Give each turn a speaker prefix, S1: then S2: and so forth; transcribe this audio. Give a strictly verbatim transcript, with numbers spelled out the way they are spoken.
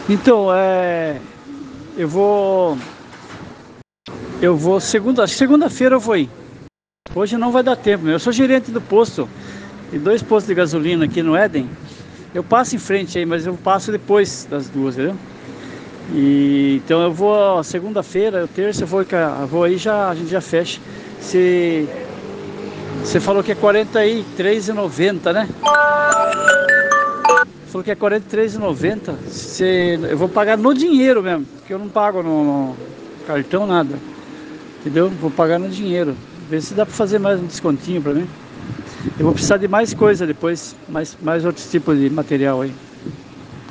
S1: Então, é, eu vou, eu vou segunda, segunda-feira eu vou ir. Hoje não vai dar tempo, meu. Eu sou gerente do posto e dois postos de gasolina aqui no Éden. Eu passo em frente aí, mas eu passo depois das duas, entendeu? E então eu vou segunda-feira, terça eu vou, eu vou aí já a gente já fecha. Se você falou que é quarenta e três reais e noventa centavos, né? Falou que é quarenta e três reais e noventa centavos. Se eu vou pagar no dinheiro mesmo, porque eu não pago no, no cartão nada. Entendeu? Vou pagar no dinheiro. Ver se dá pra fazer mais um descontinho pra mim. Eu vou precisar de mais coisa depois, mais mais outros tipos de material aí.